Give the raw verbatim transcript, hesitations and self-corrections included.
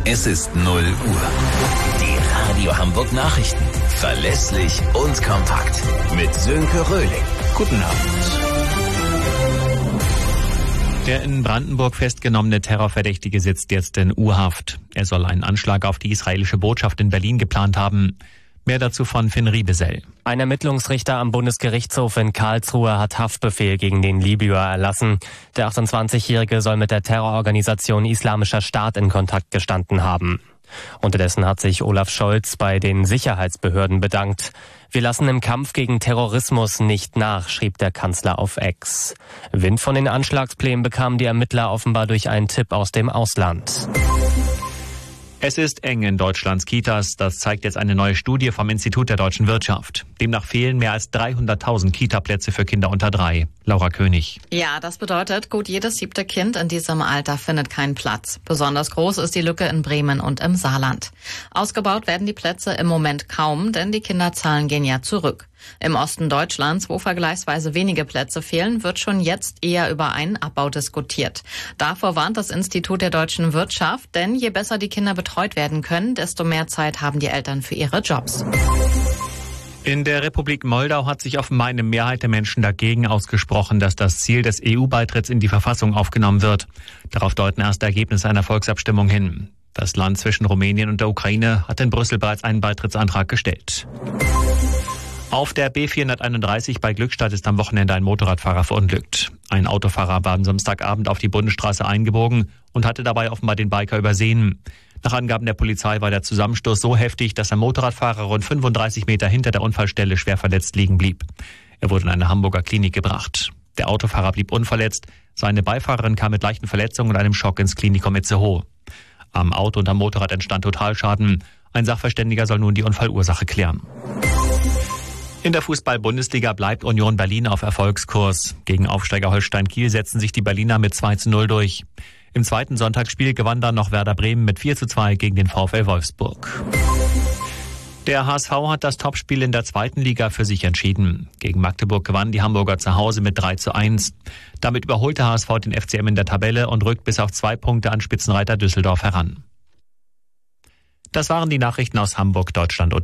Es ist null Uhr. Die Radio Hamburg Nachrichten. Verlässlich und kompakt. Mit Sönke Röhling. Guten Abend. Der in Brandenburg festgenommene Terrorverdächtige sitzt jetzt in U-Haft. Er soll einen Anschlag auf die israelische Botschaft in Berlin geplant haben. Mehr dazu von Finn Riebesell. Ein Ermittlungsrichter am Bundesgerichtshof in Karlsruhe hat Haftbefehl gegen den Libyer erlassen. Der achtundzwanzigjährige soll mit der Terrororganisation Islamischer Staat in Kontakt gestanden haben. Unterdessen hat sich Olaf Scholz bei den Sicherheitsbehörden bedankt. Wir lassen im Kampf gegen Terrorismus nicht nach, schrieb der Kanzler auf X. Wind von den Anschlagsplänen bekamen die Ermittler offenbar durch einen Tipp aus dem Ausland. Es ist eng in Deutschlands Kitas. Das zeigt jetzt eine neue Studie vom Institut der deutschen Wirtschaft. Demnach fehlen mehr als dreihunderttausend Kita-Plätze für Kinder unter drei. Laura König. Ja, das bedeutet, gut jedes siebte Kind in diesem Alter findet keinen Platz. Besonders groß ist die Lücke in Bremen und im Saarland. Ausgebaut werden die Plätze im Moment kaum, denn die Kinderzahlen gehen ja zurück. Im Osten Deutschlands, wo vergleichsweise wenige Plätze fehlen, wird schon jetzt eher über einen Abbau diskutiert. Davor warnt das Institut der deutschen Wirtschaft, denn je besser die Kinder betreut werden können, desto mehr Zeit haben die Eltern für ihre Jobs. In der Republik Moldau hat sich offenbar eine Mehrheit der Menschen dagegen ausgesprochen, dass das Ziel des E U-Beitritts in die Verfassung aufgenommen wird. Darauf deuten erste Ergebnisse einer Volksabstimmung hin. Das Land zwischen Rumänien und der Ukraine hat in Brüssel bereits einen Beitrittsantrag gestellt. Auf der B vierhunderteinunddreißig bei Glückstadt ist am Wochenende ein Motorradfahrer verunglückt. Ein Autofahrer war am Samstagabend auf die Bundesstraße eingebogen und hatte dabei offenbar den Biker übersehen. Nach Angaben der Polizei war der Zusammenstoß so heftig, dass der Motorradfahrer rund fünfunddreißig Meter hinter der Unfallstelle schwer verletzt liegen blieb. Er wurde in eine Hamburger Klinik gebracht. Der Autofahrer blieb unverletzt. Seine Beifahrerin kam mit leichten Verletzungen und einem Schock ins Klinikum Itzehoe. Am Auto und am Motorrad entstand Totalschaden. Ein Sachverständiger soll nun die Unfallursache klären. In der Fußball-Bundesliga bleibt Union Berlin auf Erfolgskurs. Gegen Aufsteiger Holstein Kiel setzen sich die Berliner mit zwei zu null durch. Im zweiten Sonntagsspiel gewann dann noch Werder Bremen mit vier zu zwei gegen den VfL Wolfsburg. Der H S V hat das Topspiel in der zweiten Liga für sich entschieden. Gegen Magdeburg gewannen die Hamburger zu Hause mit drei zu eins. Damit überholt der H S V den F C M in der Tabelle und rückt bis auf zwei Punkte an Spitzenreiter Düsseldorf heran. Das waren die Nachrichten aus Hamburg, Deutschland und